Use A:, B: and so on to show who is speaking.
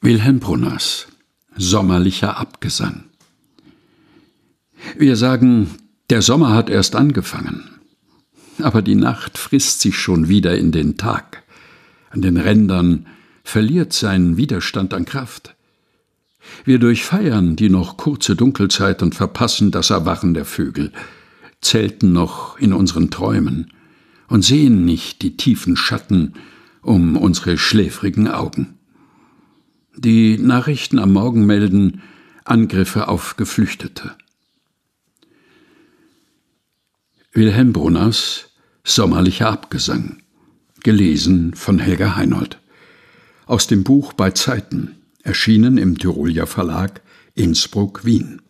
A: Wilhelm Brunners Sommerlicher Abgesang. Wir sagen, der Sommer hat erst angefangen, aber die Nacht frisst sich schon wieder in den Tag. An den Rändern verliert sein Widerstand an Kraft. Wir durchfeiern die noch kurze Dunkelzeit und verpassen das Erwachen der Vögel, zelten noch in unseren Träumen und sehen nicht die tiefen Schatten um unsere schläfrigen Augen. Die Nachrichten am Morgen melden Angriffe auf Geflüchtete. Wilhelm Brunners Sommerlicher Abgesang, gelesen von Helga Heinold. Aus dem Buch Bei Zeiten, erschienen im Tyrolia Verlag, Innsbruck, Wien.